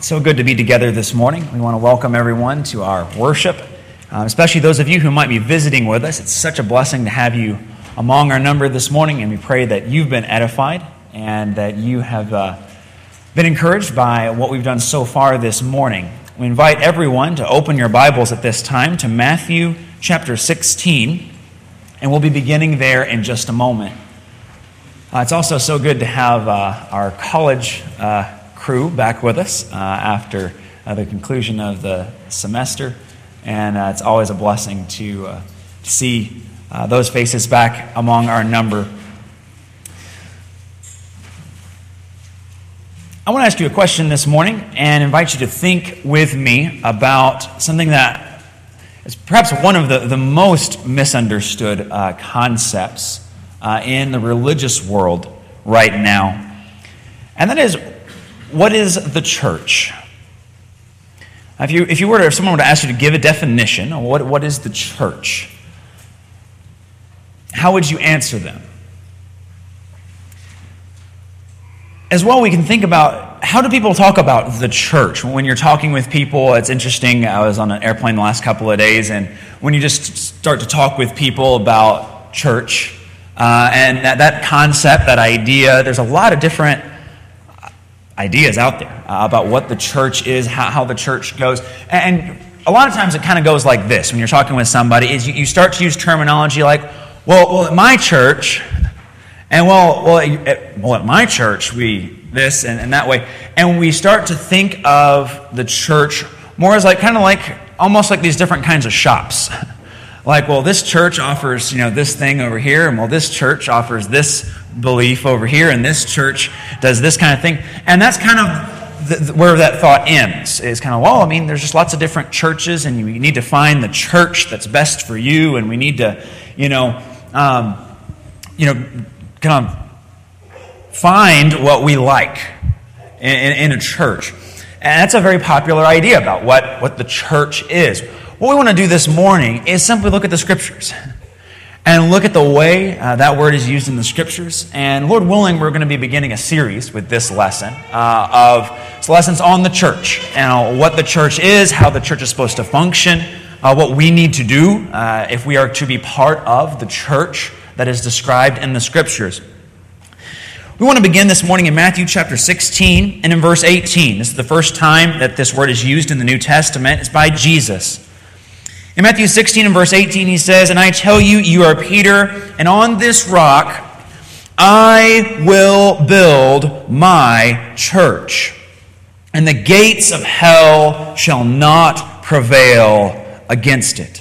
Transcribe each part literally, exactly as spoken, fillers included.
So good to be together this morning. We want to welcome everyone to our worship, um, especially those of you who might be visiting with us. It's such a blessing to have you among our number this morning, and we pray that you've been edified and that you have uh, been encouraged by what we've done so far this morning. We invite everyone to open your Bibles at this time to Matthew chapter sixteen, and we'll be beginning there in just a moment. Uh, it's also so good to have uh, our college uh, crew back with us uh, after uh, the conclusion of the semester, and uh, it's always a blessing to uh, see uh, those faces back among our number. I want to ask you a question this morning and invite you to think with me about something that is perhaps one of the, the most misunderstood uh, concepts uh, in the religious world right now, and that is, what is the church? If you if you were to, if someone were to ask you to give a definition of what what is the church, how would you answer them? As well, we can think about, how do people talk about the church? When you're talking with people, it's interesting. I was on an airplane the last couple of days, and when you just start to talk with people about church uh, and that, that concept, that idea, there's a lot of different ideas out there uh, about what the church is, how, how the church goes. And a lot of times it kind of goes like this when you're talking with somebody, is you, you start to use terminology like, well, well at my church, and well, well, at, well, at my church, we this and, and that way. And we start to think of the church more as like, kind of like, almost like these different kinds of shops. Like, well, this church offers, you know, this thing over here, and well, this church offers this belief over here, and this church does this kind of thing. And that's kind of the, the, where that thought ends. Is kind of, well, I mean, there's just lots of different churches, and you need to find the church that's best for you, and we need to, you know, um, you know, kind of find what we like in, in, in a church. And that's a very popular idea about what, what the church is. What we want to do this morning is simply look at the Scriptures and look at the way uh, that word is used in the Scriptures. And Lord willing, we're going to be beginning a series with this lesson uh, of lessons on the church and what the church is, how the church is supposed to function, uh, what we need to do uh, if we are to be part of the church that is described in the Scriptures. We want to begin this morning in Matthew chapter sixteen and in verse eighteen. This is the first time that this word is used in the New Testament. It's by Jesus. In Matthew sixteen and verse eighteen, he says, "And I tell you, you are Peter, and on this rock I will build my church, and the gates of hell shall not prevail against it."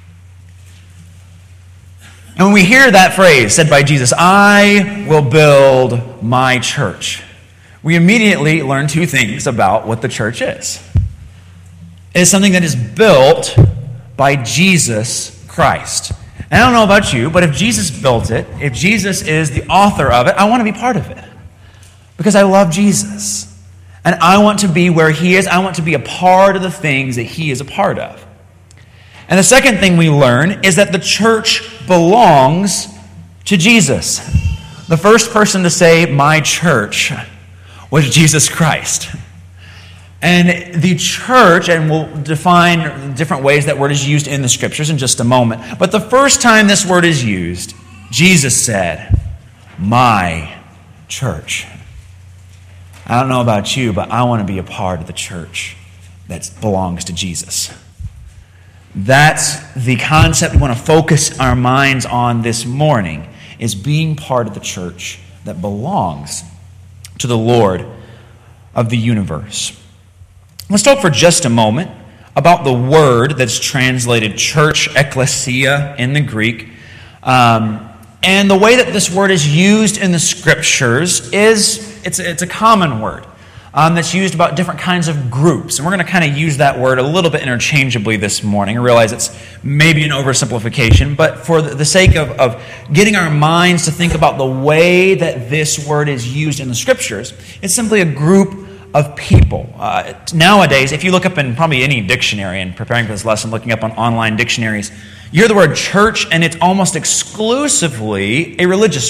And when we hear that phrase said by Jesus, "I will build my church," we immediately learn two things about what the church is. It is something that is built by Jesus Christ. And I don't know about you, but if Jesus built it, if Jesus is the author of it, I want to be part of it. Because I love Jesus. And I want to be where He is. I want to be a part of the things that He is a part of. And the second thing we learn is that the church belongs to Jesus. The first person to say, "my church," was Jesus Christ. And the church, and we'll define different ways that word is used in the Scriptures in just a moment, but the first time this word is used, Jesus said, "my church." I don't know about you, but I want to be a part of the church that belongs to Jesus. That's the concept we want to focus our minds on this morning, is being part of the church that belongs to the Lord of the universe. Let's talk for just a moment about the word that's translated church, ekklesia, in the Greek. Um, and the way that this word is used in the Scriptures is, it's, it's a common word. Um, that's used about different kinds of groups. And we're going to kind of use that word a little bit interchangeably this morning. I realize it's maybe an oversimplification, but for the sake of, of getting our minds to think about the way that this word is used in the Scriptures, it's simply a group of people. Uh, nowadays, if you look up in probably any dictionary, and preparing for this lesson, looking up on online dictionaries, you hear the word church, and it's almost exclusively a religious word.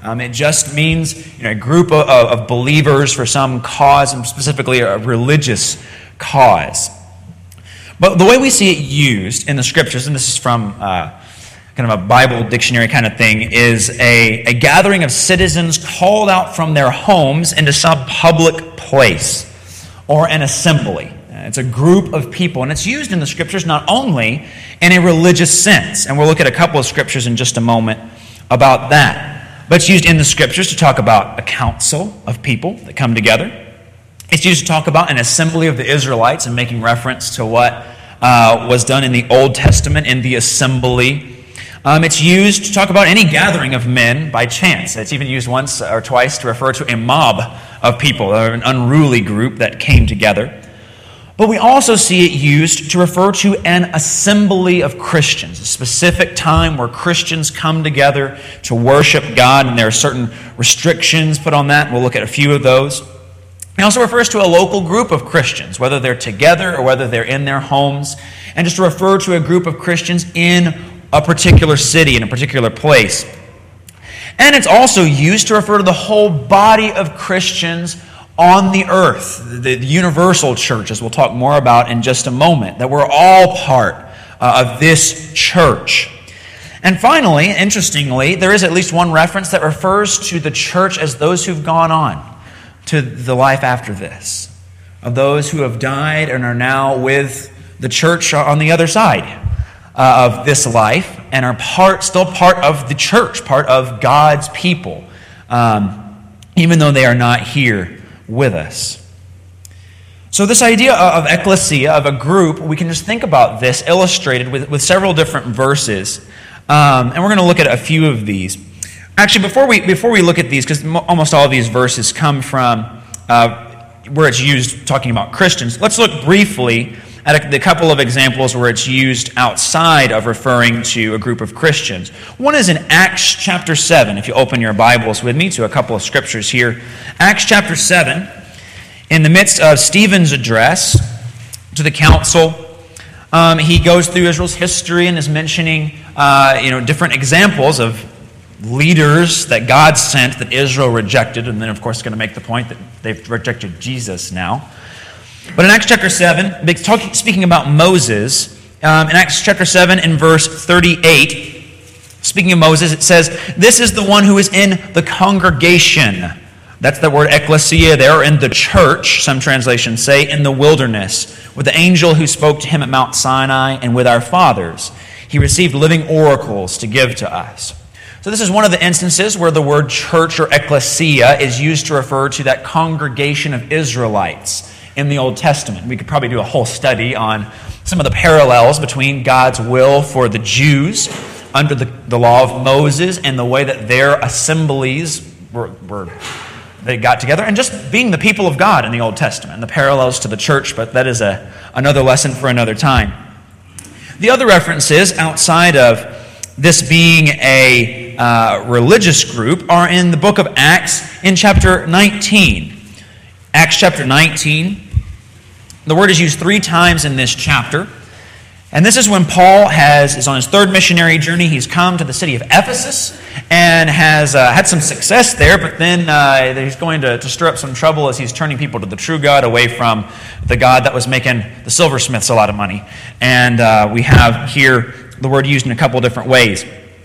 Um, it just means, you know, a group of, of believers for some cause, and specifically a religious cause. But the way we see it used in the Scriptures, and this is from uh, kind of a Bible dictionary kind of thing, is a, a gathering of citizens called out from their homes into some public place, or an assembly. It's a group of people, and it's used in the Scriptures not only in a religious sense, and we'll look at a couple of Scriptures in just a moment about that, but it's used in the Scriptures to talk about a council of people that come together. It's used to talk about an assembly of the Israelites, and making reference to what uh, was done in the Old Testament in the assembly. Um, it's used to talk about any gathering of men by chance. It's even used once or twice to refer to a mob of people, or an unruly group that came together. But we also see it used to refer to an assembly of Christians, a specific time where Christians come together to worship God, and there are certain restrictions put on that. We'll look at a few of those. It also refers to a local group of Christians, whether they're together or whether they're in their homes, and just to refer to a group of Christians in a particular city, in a particular place. And it's also used to refer to the whole body of Christians on the earth, the universal church, as we'll talk more about in just a moment, that we're all part uh, of this church. And finally, interestingly, there is at least one reference that refers to the church as those who've gone on to the life after this, of those who have died and are now with the church on the other side uh, of this life, and are part, still part of the church, part of God's people, um, even though they are not here with us. So this idea of ecclesia, of a group, we can just think about this illustrated with, with several different verses. Um, and we're going to look at a few of these. Actually, before we before we look at these, because almost all of these verses come from uh, where it's used talking about Christians, let's look briefly at a, a couple of examples where it's used outside of referring to a group of Christians. One is in Acts chapter seven. If you open your Bibles with me to a couple of scriptures here. Acts chapter seven, in the midst of Stephen's address to the council, um, he goes through Israel's history and is mentioning uh, you know, different examples of leaders that God sent that Israel rejected, and then of course going to make the point that they've rejected Jesus now. But in Acts chapter seven, talking, speaking about Moses, um, in Acts chapter seven in verse thirty-eight, speaking of Moses, it says, "This is the one who is in the congregation." That's the word ecclesia there, or in the church, some translations say, in the wilderness, with the angel who spoke to him at Mount Sinai, and with our fathers. He received living oracles to give to us. So this is one of the instances where the word church or ecclesia is used to refer to that congregation of Israelites in the Old Testament. We could probably do a whole study on some of the parallels between God's will for the Jews under the, the law of Moses and the way that their assemblies were, were they got together, and just being the people of God in the Old Testament, and the parallels to the church, but that is a another lesson for another time. The other references outside of this being a uh, religious group are in the book of Acts in chapter nineteen. Acts chapter nineteen. The word is used three times in this chapter. And this is when Paul has is on his third missionary journey. He's come to the city of Ephesus and has uh, had some success there, but then uh, he's going to, to stir up some trouble as he's turning people to the true God away from the God that was making the silversmiths a lot of money. And uh, we have here the word used in a couple different ways.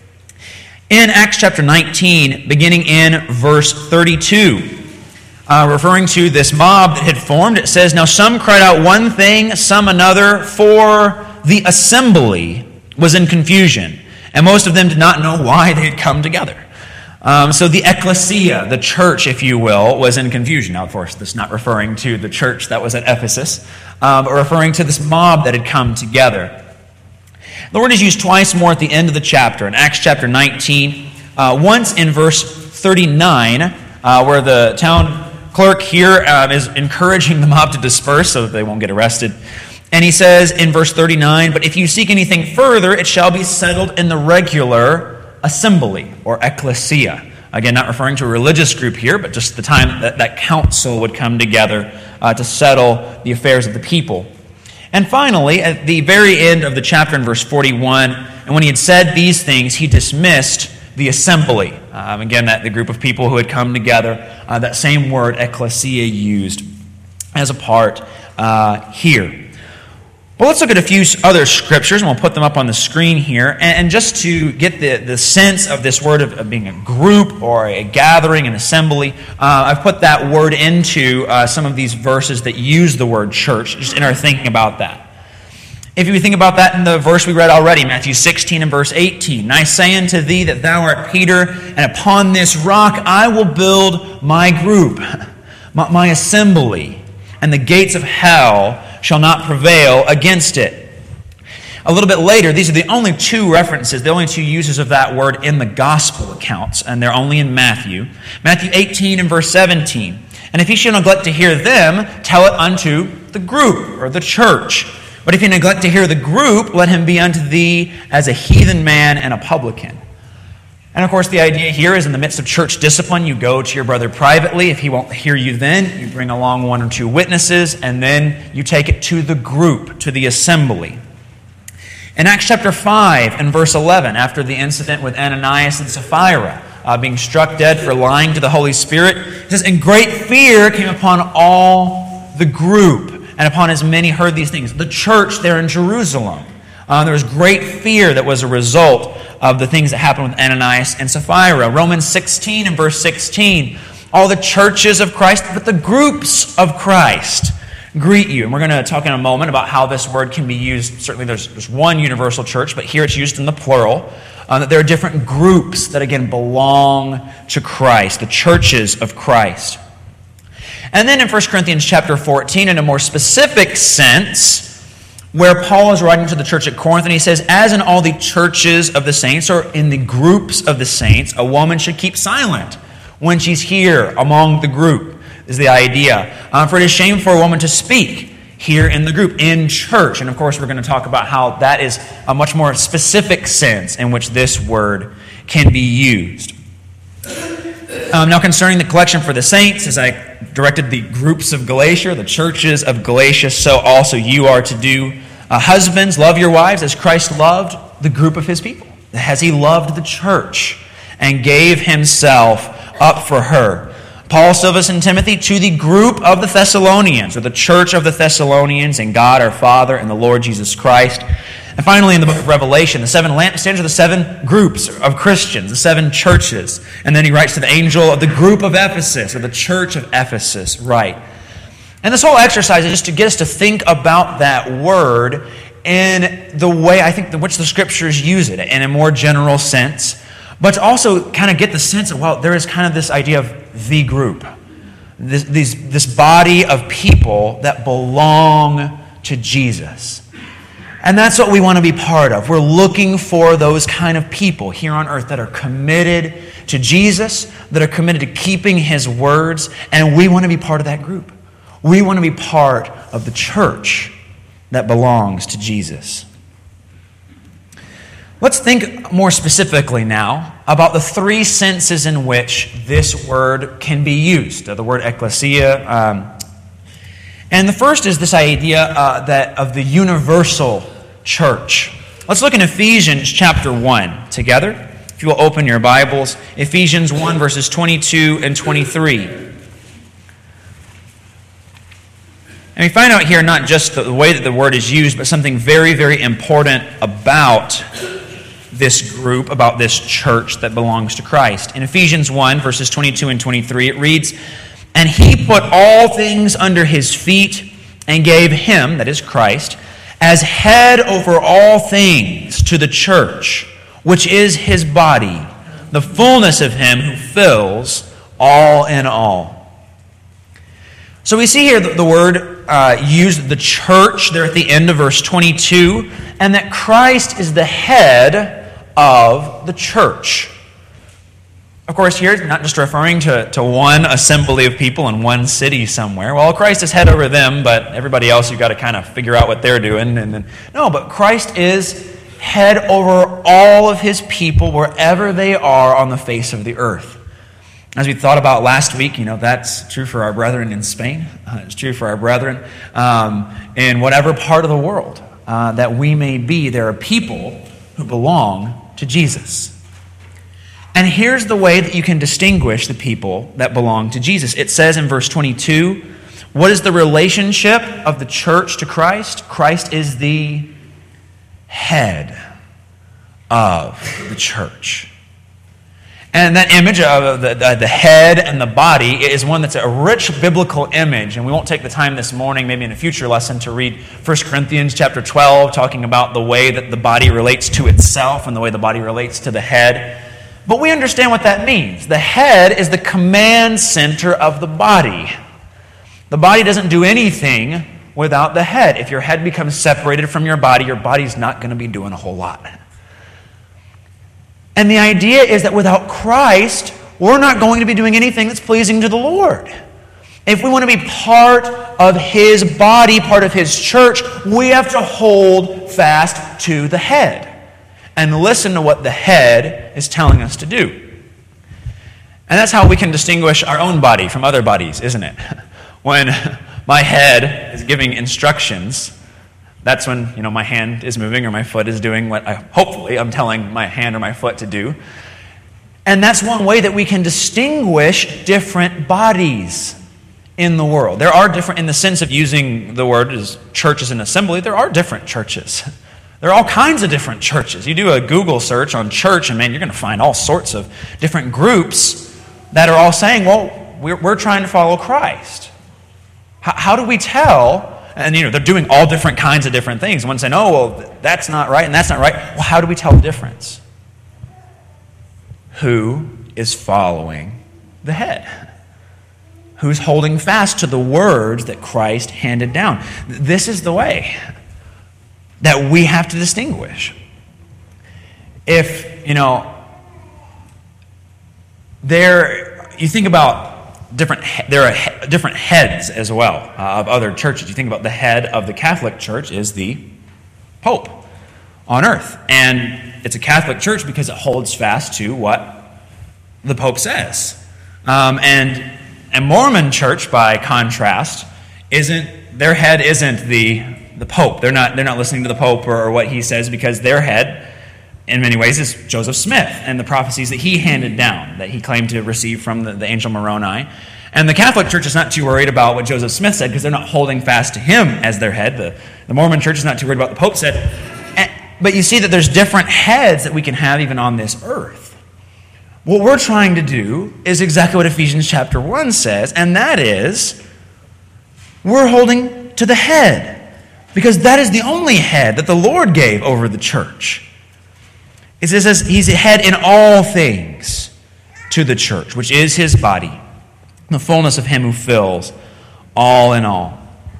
In Acts chapter nineteen, beginning in verse thirty-two, Uh, referring to this mob that had formed, it says, "Now some cried out one thing, some another, for the assembly was in confusion, and most of them did not know why they had come together." Um, so the ecclesia, the church, if you will, was in confusion. Now, of course, this is not referring to the church that was at Ephesus, um, but referring to this mob that had come together. The word is used twice more at the end of the chapter, in Acts chapter nineteen, uh, once in verse thirty-nine, uh, where the town clerk here uh, is encouraging the mob to disperse so that they won't get arrested. And he says in verse thirty-nine, "But if you seek anything further, it shall be settled in the regular assembly," or ecclesia. Again, not referring to a religious group here, but just the time that that council would come together uh, to settle the affairs of the people. And finally, at the very end of the chapter in verse forty-one, "And when he had said these things, he dismissed the assembly. Um, again, that the group of people who had come together, uh, that same word, ecclesia, used as a part uh, here. Well, let's look at a few other scriptures, and we'll put them up on the screen here. And, and just to get the, the sense of this word of, of being a group or a gathering, an assembly, uh, I've put that word into uh, some of these verses that use the word church, just in our thinking about that. If you think about that in the verse we read already, Matthew sixteen and verse eighteen, "And I say unto thee that thou art Peter, and upon this rock I will build my group, my, my assembly, and the gates of hell shall not prevail against it." A little bit later, these are the only two references, the only two uses of that word in the gospel accounts, and they're only in Matthew. Matthew eighteen and verse seventeen, "And if he shall neglect to hear them, tell it unto the group," or the church. "But if he neglect to hear the group, let him be unto thee as a heathen man and a publican." And of course, the idea here is in the midst of church discipline, you go to your brother privately. If he won't hear you then, you bring along one or two witnesses, and then you take it to the group, to the assembly. In Acts chapter five and verse eleven, after the incident with Ananias and Sapphira uh, being struck dead for lying to the Holy Spirit, it says, "And great fear came upon all the group, and upon as many heard these things." The church there in Jerusalem. Uh, there was great fear that was a result of the things that happened with Ananias and Sapphira. Romans sixteen and verse sixteen, "All the churches of Christ, but the groups of Christ, greet you." And we're going to talk in a moment about how this word can be used. Certainly there's, there's one universal church, but here it's used in the plural. Uh, that there are different groups that, again, belong to Christ, the churches of Christ. And then in First Corinthians chapter fourteen, in a more specific sense, where Paul is writing to the church at Corinth, and he says, "As in all the churches of the saints," or in the groups of the saints, "a woman should keep silent when she's here among the group," is the idea. Uh, "For it is shame for a woman to speak here in the group," in church. And of course, we're going to talk about how that is a much more specific sense in which this word can be used. Um, now, concerning the collection for the saints, as I directed the groups of Galatia, the churches of Galatia, so also you are to do. Uh, husbands, love your wives as Christ loved the group of his people, as he loved the church and gave himself up for her. Paul, Silvanus, and Timothy, to the group of the Thessalonians, or the church of the Thessalonians, and God our Father and the Lord Jesus Christ. And finally, in the book of Revelation, the seven lampstands are the seven groups of Christians, the seven churches. And then he writes to the angel of the group of Ephesus, or the church of Ephesus, right? And this whole exercise is just to get us to think about that word in the way, I think, in which the Scriptures use it, in a more general sense, but to also kind of get the sense of, well, there is kind of this idea of the group, this, these, this body of people that belong to Jesus. And that's what we want to be part of. We're looking for those kind of people here on earth that are committed to Jesus, that are committed to keeping his words, and we want to be part of that group. We want to be part of the church that belongs to Jesus. Let's think more specifically now about the three senses in which this word can be used. The word ecclesia. Um, and the first is this idea uh, that of the universal church. Let's look in Ephesians chapter one together. If you will open your Bibles, Ephesians one verses twenty-two and twenty-three. And we find out here not just the way that the word is used, but something very, very important about this group, about this church that belongs to Christ. In Ephesians one verses twenty-two and twenty-three, it reads, "And he put all things under his feet and gave him," that is Christ, "as head over all things to the church, which is his body, the fullness of him who fills all in all." So we see here the, the word uh, used, the church, there at the end of verse twenty-two, and that Christ is the head of the church. Of course, here it's not just referring to, to one assembly of people in one city somewhere. Well, Christ is head over them, but everybody else, you've got to kind of figure out what they're doing. And then, no, but Christ is head over all of his people wherever they are on the face of the earth. As we thought about last week, you know, that's true for our brethren in Spain. Uh, it's true for our brethren um, in whatever part of the world uh, that we may be. There are people who belong to Jesus. And here's the way that you can distinguish the people that belong to Jesus. It says in verse twenty-two, what is the relationship of the church to Christ? Christ is the head of the church. And that image of the, the, the head and the body is one that's a rich biblical image. And we won't take the time this morning, maybe in a future lesson, to read First Corinthians chapter twelve, talking about the way that the body relates to itself and the way the body relates to the head. But we understand what that means. The head is the command center of the body. The body doesn't do anything without the head. If your head becomes separated from your body, your body's not going to be doing a whole lot. And the idea is that without Christ, we're not going to be doing anything that's pleasing to the Lord. If we want to be part of His body, part of His church, we have to hold fast to the head and listen to what the head is telling us to do. And that's how we can distinguish our own body from other bodies, isn't it? When my head is giving instructions, that's when, you know, my hand is moving or my foot is doing what I, hopefully I'm telling my hand or my foot to do. And that's one way that we can distinguish different bodies in the world. There are different, in the sense of using the word as church as an assembly, there are different churches. There are all kinds of different churches. You do a Google search on church, and man, you're going to find all sorts of different groups that are all saying, well, we're, we're trying to follow Christ. How, how do we tell? And, you know, they're doing all different kinds of different things. One saying, oh, well, that's not right and that's not right. Well, how do we tell the difference? Who is following the head? Who's holding fast to the words that Christ handed down? This is the way that we have to distinguish. If, you know, there, you think about different, there are different heads as well uh, of other churches. You think about the head of the Catholic Church is the Pope on earth. And it's a Catholic church because it holds fast to what the Pope says. Um, and a Mormon church, by contrast, isn't, their head isn't the, the Pope. They're not, they're not listening to the Pope or, or what he says, because their head, in many ways, is Joseph Smith and the prophecies that he handed down, that he claimed to receive from the, the angel Moroni. And the Catholic Church is not too worried about what Joseph Smith said, because they're not holding fast to him as their head. The, the Mormon Church is not too worried about what the Pope said. And, but you see that there's different heads that we can have even on this earth. What we're trying to do is exactly what Ephesians chapter one says, and that is, we're holding to the head, because that is the only head that the Lord gave over the church. It says He's head in all things to the church, which is His body, the fullness of Him who fills all in all.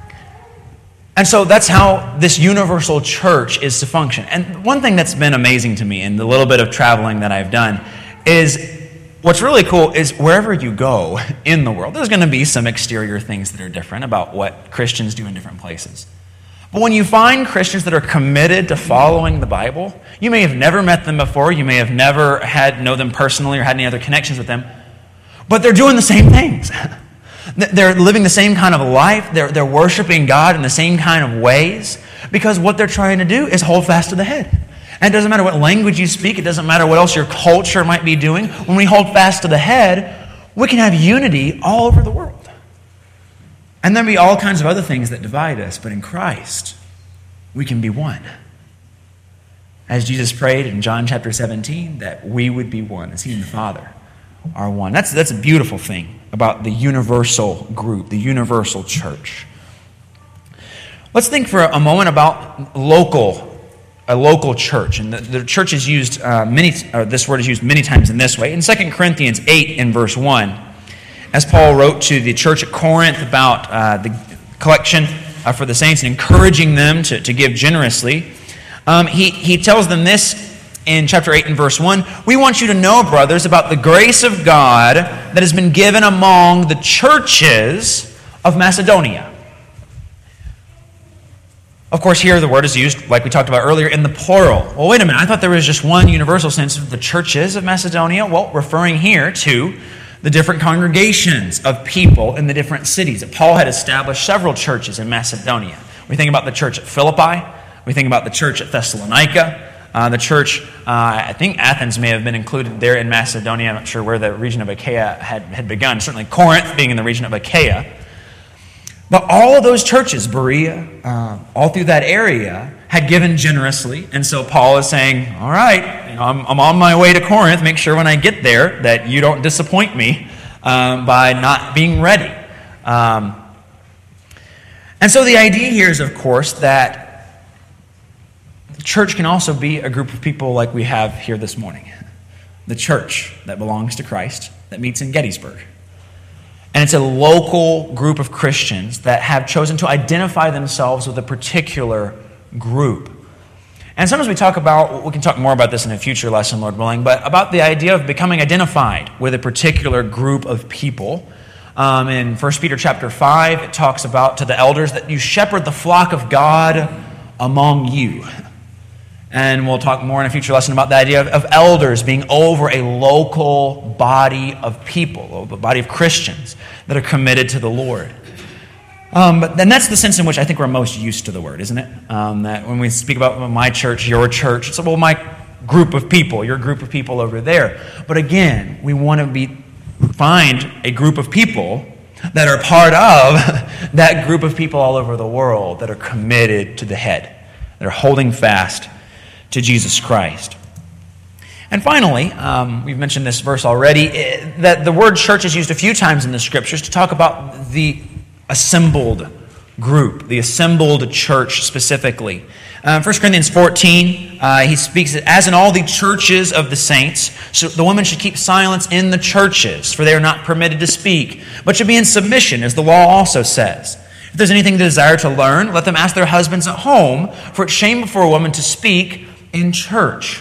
And so that's how this universal church is to function. And one thing that's been amazing to me in the little bit of traveling that I've done is, what's really cool is wherever you go in the world, there's going to be some exterior things that are different about what Christians do in different places. But when you find Christians that are committed to following the Bible, you may have never met them before, you may have never had know them personally or had any other connections with them, but they're doing the same things. They're living the same kind of life, they're, they're worshiping God in the same kind of ways, because what they're trying to do is hold fast to the head. And it doesn't matter what language you speak, it doesn't matter what else your culture might be doing. When we hold fast to the head, we can have unity all over the world. And there'll be all kinds of other things that divide us, but in Christ, we can be one. As Jesus prayed in John chapter seventeen, that we would be one, as He and the Father are one. That's, that's a beautiful thing about the universal group, the universal church. Let's think for a moment about local a local church. And the, the church is used, uh, many. Or this word is used many times in this way. In Second Corinthians eight in verse one, as Paul wrote to the church at Corinth about uh, the collection uh, for the saints and encouraging them to, to give generously, um, he, he tells them this in chapter eight and verse one. We want you to know, brothers, about the grace of God that has been given among the churches of Macedonia. Of course, here the word is used, like we talked about earlier, in the plural. Well, wait a minute. I thought there was just one universal sense of the churches of Macedonia. Well, referring here to the different congregations of people in the different cities. Paul had established several churches in Macedonia. We think about the church at Philippi. We think about the church at Thessalonica. Uh, the church, uh, I think Athens may have been included there in Macedonia. I'm not sure where the region of Achaia had, had begun. Certainly Corinth being in the region of Achaia. But all of those churches, Berea, uh, all through that area, had given generously. And so Paul is saying, all right, you know, I'm, I'm on my way to Corinth. Make sure when I get there that you don't disappoint me um, by not being ready. Um, and so the idea here is, of course, that the church can also be a group of people like we have here this morning. The church that belongs to Christ that meets in Gettysburg. And it's a local group of Christians that have chosen to identify themselves with a particular group. And sometimes we talk about, we can talk more about this in a future lesson, Lord willing, but about the idea of becoming identified with a particular group of people. Um, in First Peter chapter five, it talks about to the elders that you shepherd the flock of God among you. And we'll talk more in a future lesson about the idea of, of elders being over a local body of people, a body of Christians that are committed to the Lord. Um, but then that's the sense in which I think we're most used to the word, isn't it? Um, that when we speak about my church, your church, it's well, my group of people, your group of people over there. But again, we want to be find a group of people that are part of that group of people all over the world that are committed to the head, that are holding fast to Jesus Christ. And finally, um, we've mentioned this verse already, that the word church is used a few times in the Scriptures to talk about the assembled group, the assembled church specifically. Um, First Corinthians fourteen, uh, he speaks as in all the churches of the saints, so the women should keep silence in the churches, for they are not permitted to speak, but should be in submission, as the law also says. If there's anything they desire to learn, let them ask their husbands at home, for it's shame for a woman to speak in church.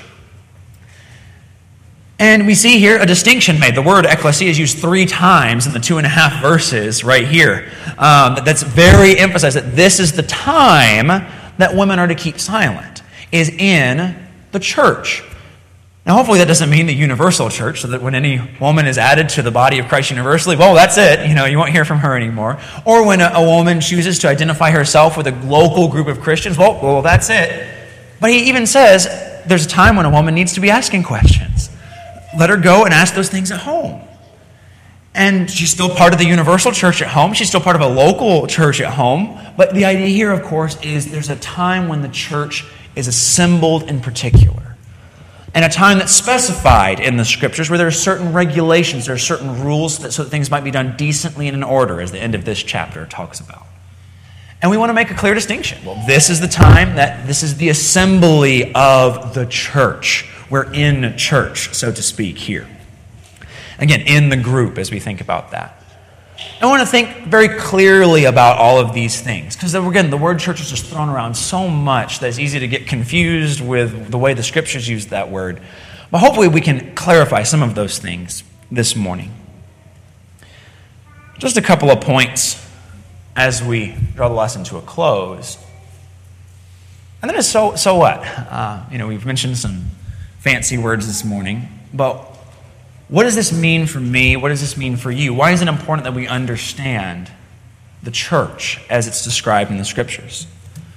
And we see here a distinction made. The word ecclesia is used three times in the two and a half verses right here. Um, that's very emphasized that this is the time that women are to keep silent, is in the church. Now, hopefully that doesn't mean the universal church, so that when any woman is added to the body of Christ universally, well, that's it. You know, you won't hear from her anymore. Or when a, a woman chooses to identify herself with a local group of Christians, well, well, that's it. But he even says there's a time when a woman needs to be asking questions. Let her go and ask those things at home. And she's still part of the universal church at home. She's still part of a local church at home. But the idea here, of course, is there's a time when the church is assembled in particular. And a time that's specified in the Scriptures where there are certain regulations, there are certain rules that, so that things might be done decently and in order, as the end of this chapter talks about. And we want to make a clear distinction. Well, this is the time that this is the assembly of the church. We're in church, so to speak, here. Again, in the group as we think about that. I want to think very clearly about all of these things. Because again, the word church is just thrown around so much that it's easy to get confused with the way the Scriptures use that word. But hopefully we can clarify some of those things this morning. Just a couple of points as we draw the lesson to a close. And then it's so, so what? Uh, you know, we've mentioned some fancy words this morning, but what does this mean for me? What does this mean for you? Why is it important that we understand the church as it's described in the Scriptures?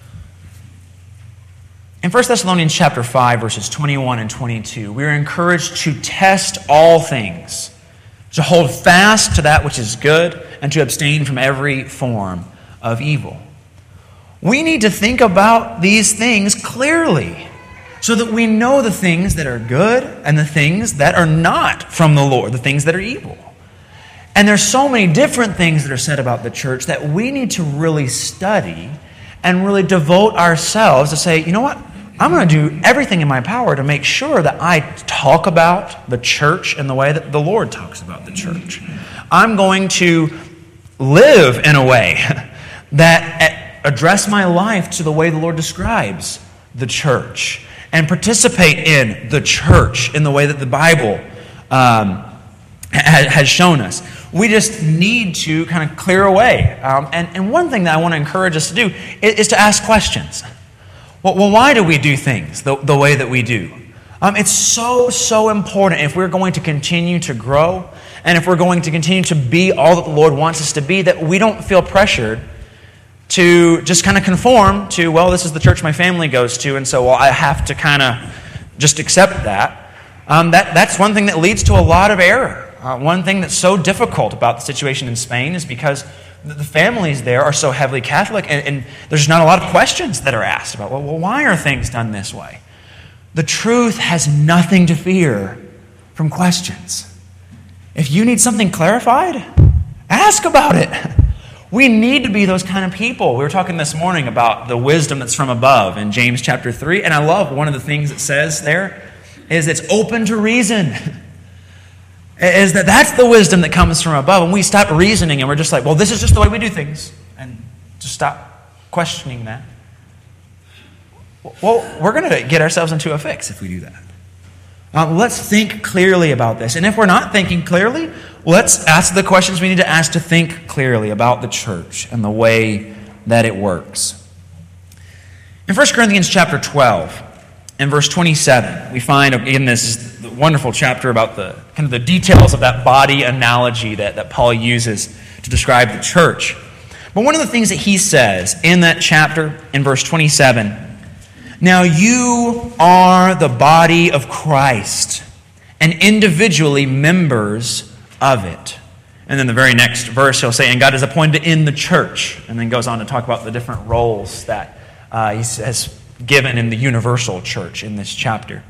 In First Thessalonians chapter five, verses twenty-one and twenty-two, we are encouraged to test all things, to hold fast to that which is good, and to abstain from every form of evil. We need to think about these things clearly, so that we know the things that are good and the things that are not from the Lord, the things that are evil. And there's so many different things that are said about the church that we need to really study and really devote ourselves to say, you know what? I'm going to do everything in my power to make sure that I talk about the church in the way that the Lord talks about the church. I'm going to live in a way that address my life to the way the Lord describes the church, and participate in the church in the way that the Bible um, has shown us. We just need to kind of clear away. Um, and, and one thing that I want to encourage us to do is, is to ask questions. Well, well, why do we do things the, the way that we do? Um, it's so, so important if we're going to continue to grow and if we're going to continue to be all that the Lord wants us to be, that we don't feel pressured to just kind of conform to, well, this is the church my family goes to, and so well, I have to kind of just accept that, um, that that's one thing that leads to a lot of error. Uh, one thing that's so difficult about the situation in Spain is because the families there are so heavily Catholic, and, and there's not a lot of questions that are asked about, well, well, why are things done this way? The truth has nothing to fear from questions. If you need something clarified, ask about it. We need to be those kind of people. We were talking this morning about the wisdom that's from above in James chapter three, and I love one of the things it says there is it's open to reason. Is that that's the wisdom that comes from above, and we stop reasoning and we're just like, well, this is just the way we do things, and just stop questioning that. Well, we're going to get ourselves into a fix if we do that. Uh, let's think clearly about this. And if we're not thinking clearly, let's ask the questions we need to ask to think clearly about the church and the way that it works. In First Corinthians chapter twelve, in verse twenty-seven, we find, again, this is the wonderful chapter about the kind of the details of that body analogy that, that Paul uses to describe the church. But one of the things that he says in that chapter, in verse twenty-seven, now you are the body of Christ, and individually members of it. And then the very next verse he'll say, and God is appointed in the church, and then goes on to talk about the different roles that uh, he has given in the universal church in this chapter.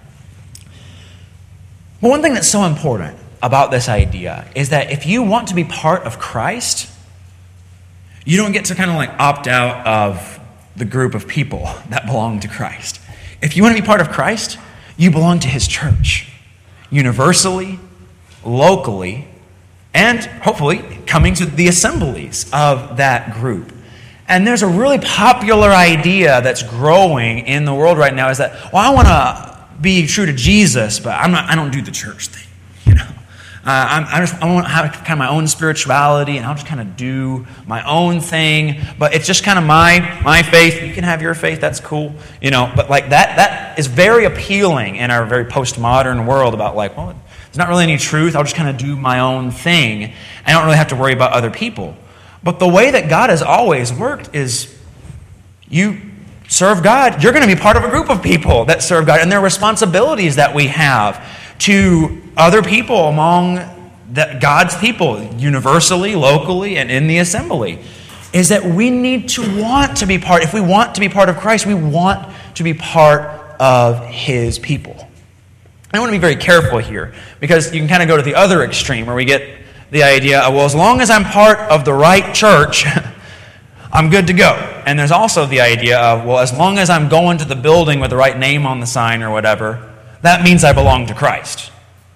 But one thing that's so important about this idea is that if you want to be part of Christ, you don't get to kind of like opt out of the group of people that belong to Christ. If you want to be part of Christ, you belong to His church, universally, locally, and hopefully coming to the assemblies of that group. And there's a really popular idea that's growing in the world right now is that, well, I want to be true to Jesus, but I'm not. I don't do the church thing, you know. Uh, I'm, I just I want to have kind of my own spirituality, and I'll just kind of do my own thing. But it's just kind of my my faith. You can have your faith. That's cool, you know. But like that that is very appealing in our very postmodern world. About like, well, there's not really any truth. I'll just kind of do my own thing. I don't really have to worry about other people. But the way that God has always worked is, you serve God. You're going to be part of a group of people that serve God, and there are responsibilities that we have to other people among the, God's people, universally, locally, and in the assembly, is that we need to want to be part. If we want to be part of Christ, we want to be part of His people. I want to be very careful here, because you can kind of go to the other extreme where we get the idea of, well, as long as I'm part of the right church, I'm good to go. And there's also the idea of, well, as long as I'm going to the building with the right name on the sign or whatever, that means I belong to Christ.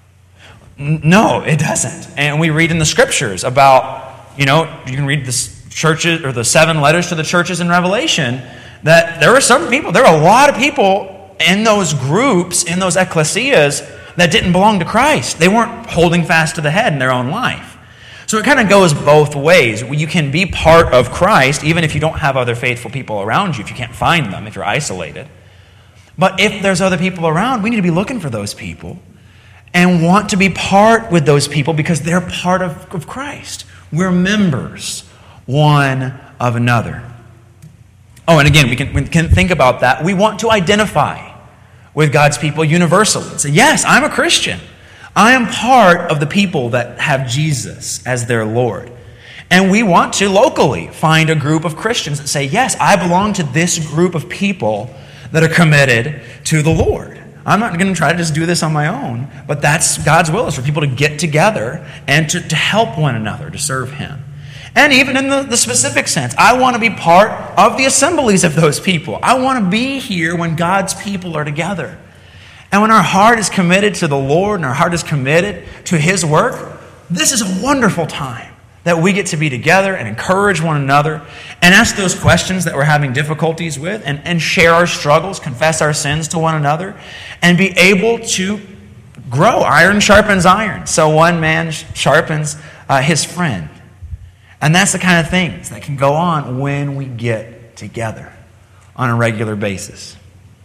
No, it doesn't. And we read in the scriptures about, you know, you can read the churches or the seven letters to the churches in Revelation, that there are some people, there are a lot of people in those groups, in those ecclesias, that didn't belong to Christ. They weren't holding fast to the head in their own life. So it kind of goes both ways. You can be part of Christ even if you don't have other faithful people around you, if you can't find them, if you're isolated. But if there's other people around, we need to be looking for those people and want to be part with those people because they're part of, of Christ. We're members one of another. Oh, and again, we can, we can think about that. We want to identify with God's people universally and say, yes, I'm a Christian. I am part of the people that have Jesus as their Lord. And we want to locally find a group of Christians that say, yes, I belong to this group of people that are committed to the Lord. I'm not going to try to just do this on my own, but that's God's will, is for people to get together and to, to help one another, to serve Him. And even in the, the specific sense, I want to be part of the assemblies of those people. I want to be here when God's people are together. And when our heart is committed to the Lord and our heart is committed to His work, this is a wonderful time that we get to be together and encourage one another and ask those questions that we're having difficulties with and, and share our struggles, confess our sins to one another, and be able to grow. Iron sharpens iron. So one man sharpens uh, his friend. And that's the kind of things that can go on when we get together on a regular basis.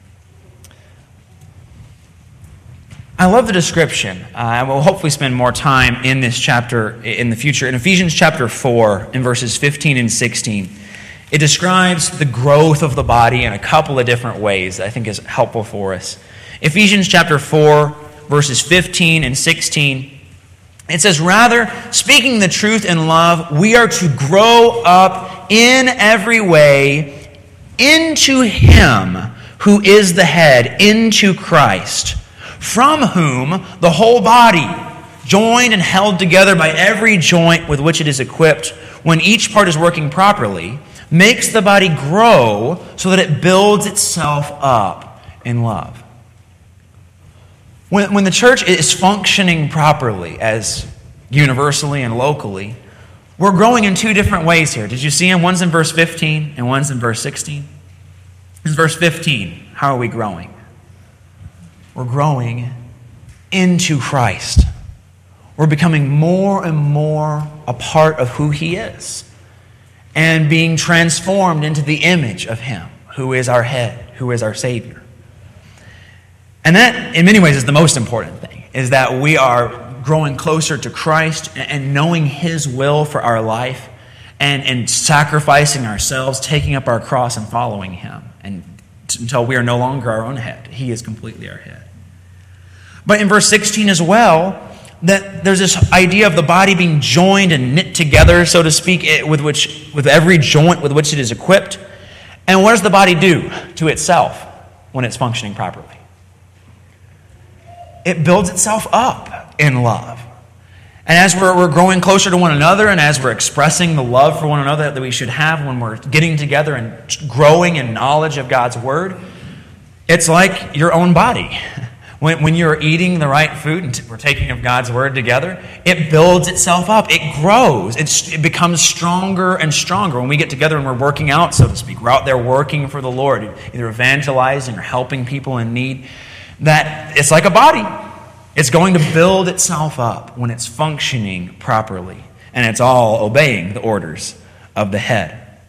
I love the description. Uh, I will hopefully spend more time in this chapter in the future. In Ephesians chapter four, in verses fifteen and sixteen, it describes the growth of the body in a couple of different ways that I think is helpful for us. Ephesians chapter four, verses fifteen and sixteen, it says, "Rather, speaking the truth in love, we are to grow up in every way into Him who is the head, into Christ, from whom the whole body, joined and held together by every joint with which it is equipped, when each part is working properly, makes the body grow so that it builds itself up in love." When, when the church is functioning properly, as universally and locally, we're growing in two different ways here. Did you see them? One's in verse fifteen and one's in verse sixteen. In verse fifteen, how are we growing? We're growing into Christ. We're becoming more and more a part of who He is and being transformed into the image of Him, who is our head, who is our Savior. And that, in many ways, is the most important thing, is that we are growing closer to Christ and knowing His will for our life and, and sacrificing ourselves, taking up our cross and following Him and t- until we are no longer our own head. He is completely our head. But in verse sixteen as well, that there's this idea of the body being joined and knit together, so to speak, with which, with every joint with which it is equipped. And what does the body do to itself when it's functioning properly? It builds itself up in love. And as we're, we're growing closer to one another, and as we're expressing the love for one another that we should have when we're getting together and growing in knowledge of God's Word, it's like your own body. When, when you're eating the right food and we're taking of God's Word together, it builds itself up. It grows. It's, it becomes stronger and stronger. When we get together and we're working out, so to speak, we're out there working for the Lord, either evangelizing or helping people in need, that it's like a body. It's going to build itself up when it's functioning properly, and it's all obeying the orders of the head.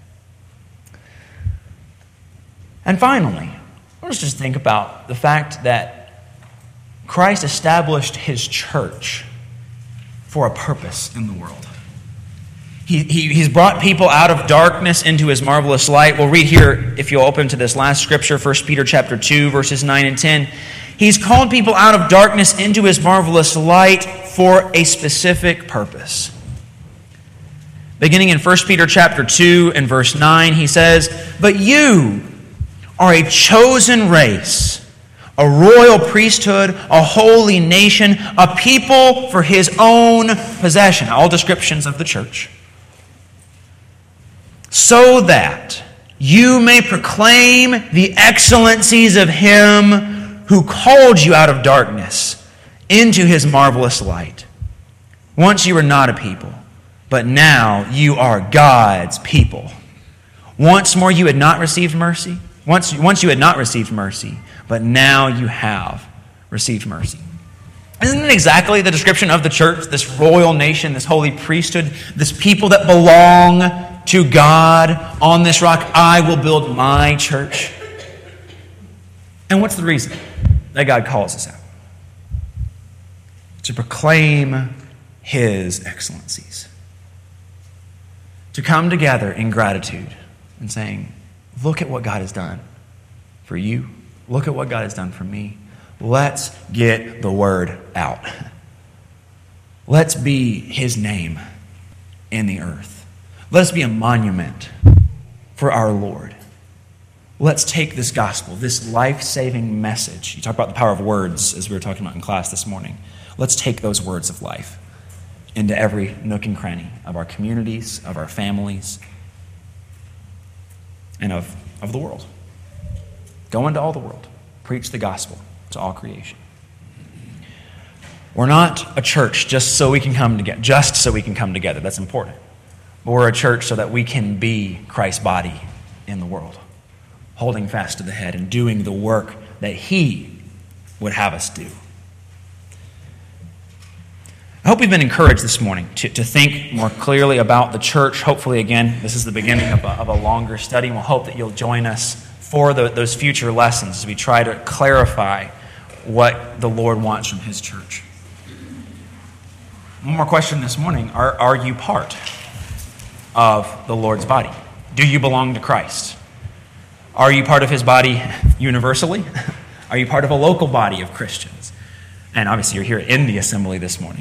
And finally, let's just think about the fact that Christ established His church for a purpose in the world. He, he, he's brought people out of darkness into His marvelous light. We'll read here, if you'll open to this last scripture, First Peter chapter two, verses nine and ten. He's called people out of darkness into His marvelous light for a specific purpose. Beginning in First Peter chapter two and verse nine, he says, "But you are a chosen race, a royal priesthood, a holy nation, a people for His own possession." All descriptions of the church. "So that you may proclaim the excellencies of Him who called you out of darkness into His marvelous light. Once you were not a people, but now you are God's people. Once more you had not received mercy. Once, once you had not received mercy, but now you have received mercy." Isn't it exactly the description of the church, this royal nation, this holy priesthood, this people that belong to God? On this rock I will build my church. And what's the reason that God calls us out? To proclaim His excellencies. To come together in gratitude and saying, look at what God has done for you. Look at what God has done for me. Let's get the word out. Let's be His name in the earth. Let us be a monument for our Lord. Let's take this gospel, this life-saving message. You talk about the power of words, as we were talking about in class this morning. Let's take those words of life into every nook and cranny of our communities, of our families, and of, of the world. Go into all the world. Preach the gospel to all creation. We're not a church just so we can come together, just so we can come together. That's important. But we're a church so that we can be Christ's body in the world, holding fast to the head and doing the work that He would have us do. I hope we've been encouraged this morning to, to think more clearly about the church. Hopefully, again, this is the beginning of a, of a longer study, and we'll hope that you'll join us for the, those future lessons as we try to clarify what the Lord wants from His church. One more question this morning. Are, are you part of the Lord's body? Do you belong to Christ? Are you part of His body universally? Are you part of a local body of Christians? And obviously you're here in the assembly this morning.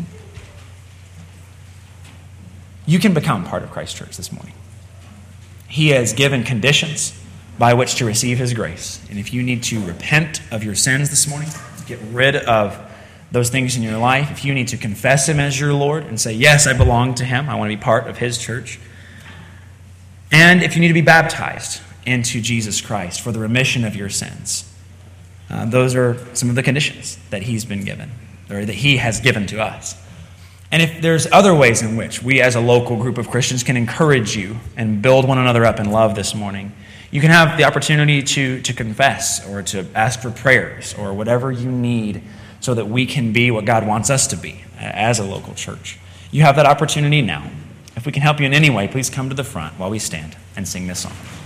You can become part of Christ Church this morning. He has given conditions by which to receive his grace. And if you need to repent of your sins this morning, get rid of those things in your life, if you need to confess him as your Lord and say, yes, I belong to him, I want to be part of his church. And if you need to be baptized into Jesus Christ for the remission of your sins, uh, those are some of the conditions that he's been given, or that he has given to us. And if there's other ways in which we as a local group of Christians can encourage you and build one another up in love this morning, you can have the opportunity to, to confess or to ask for prayers or whatever you need so that we can be what God wants us to be as a local church. You have that opportunity now. If we can help you in any way, please come to the front while we stand and sing this song.